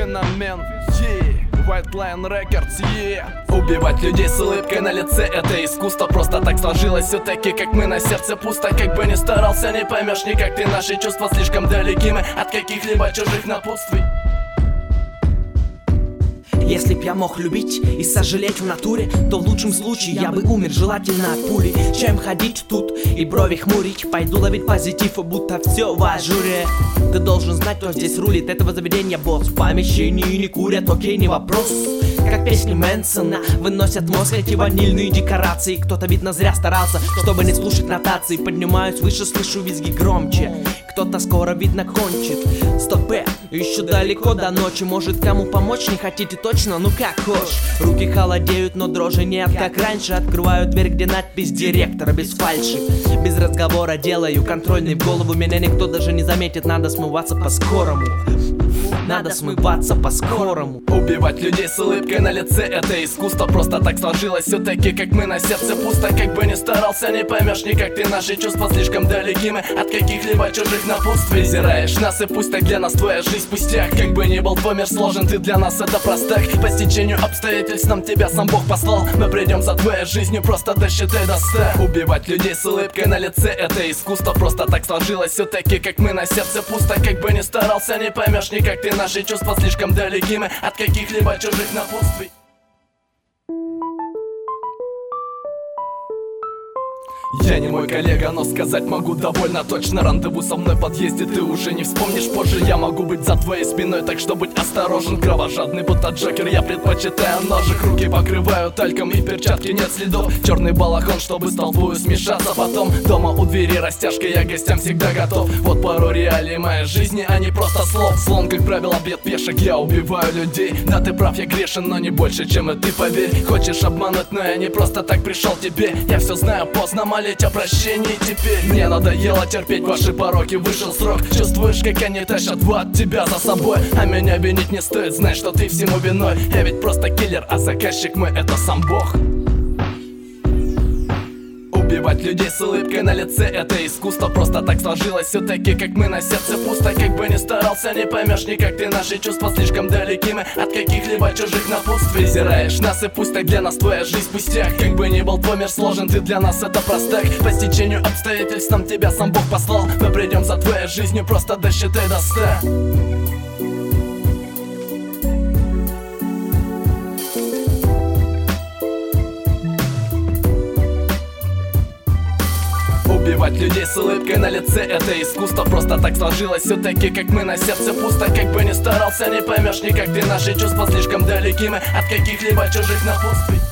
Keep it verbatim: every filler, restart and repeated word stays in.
Феномен, yeah. White Line Records, yeah. Убивать людей с улыбкой на лице — это искусство. Просто так сложилось все-таки, как мы, на сердце пусто. Как бы ни старался, не поймешь никак ты. Наши чувства слишком далеки мы от каких-либо чужих напутствий. Если б я мог любить и сожалеть в натуре, то в лучшем случае я бы умер, желательно от пули. Чем ходить тут и брови хмурить? Пойду ловить позитив, будто все в ажуре. Ты должен знать, кто здесь рулит, этого заведения босс. В помещении не курят, окей, не вопрос. Как песни Мэнсона выносят мозг эти ванильные декорации. Кто-то, видно, зря старался, чтобы не слушать нотации. Поднимаюсь выше, слышу визги громче. Кто-то скоро, видно, кончит. Стоп, э, еще далеко до ночи. Может, кому помочь не хотите точно? Ну как хочешь. Руки холодеют, но дрожи нет, как раньше. Открываю дверь, где надпись директора без фальши. Без разговора делаю контрольный в голову. Меня никто даже не заметит, надо смываться по-скорому. Надо смываться по-скорому. Убивать людей с улыбкой на лице — это искусство. Просто так сложилось все-таки, как мы, на сердце пусто. Как бы ни старался, не поймешь никак ты. Наши чувства слишком далеки мы от каких-либо чужих напутствий. Презираешь нас, и пусть так для нас твоя жизнь пустяк. Как бы ни был твой мир сложен, ты для нас это простак. По стечению обстоятельств нам тебя сам Бог послал. Мы придем за твоей жизнью, просто досчитай до ста. Убивать людей с улыбкой на лице — это искусство. Просто так сложилось все-таки, как мы, на сердце пусто. Как бы ни старался, не поймешь никак ты. Наши чувства слишком далеки мы от каких-либо чужих напутствий. Я не мой коллега, но сказать могу довольно точно. Рандеву со мной в подъезде ты уже не вспомнишь позже. Я могу быть за твоей спиной, так что будь осторожен. Кровожадный, будто Джокер, я предпочитаю ножик. Руки покрываю тальком и перчатки нет следов. Черный балахон, чтобы с толпою смешаться потом. Дома у двери растяжка, я гостям всегда готов. Вот пару реалий моей жизни, а не просто слов. Слон, как правило, бьет пешек, я убиваю людей. Да, ты прав, я грешен, но не больше, чем и ты, поверь. Хочешь обмануть, но я не просто так пришел тебе. Я все знаю, поздно молить о прощении теперь. Мне надоело терпеть ваши пороки, вышел срок. Чувствуешь, как они тащат от тебя за собой. А меня винить не стоит, знай, что ты всему виной. Я ведь просто киллер, а заказчик мой — это сам Бог. Убивать людей с улыбкой на лице — это искусство. Просто так сложилось все-таки, как мы, на сердце пусто. Как бы ни старался, не поймешь никак ты. Наши чувства слишком далеки мы от каких-либо чужих напутствий. Презираешь нас, и пусть так для нас твоя жизнь пустяк. Как бы ни был твой мир сложен, ты для нас это простак. По стечению обстоятельств нам тебя сам Бог послал. Мы придем за твоей жизнью, просто досчитай до ста. Убивать людей с улыбкой на лице — это искусство. Просто так сложилось все-таки, как мы, на сердце пусто. Как бы ни старался, не поймешь никак ты. Наши чувства слишком далеки мы от каких-либо чужих напутствий.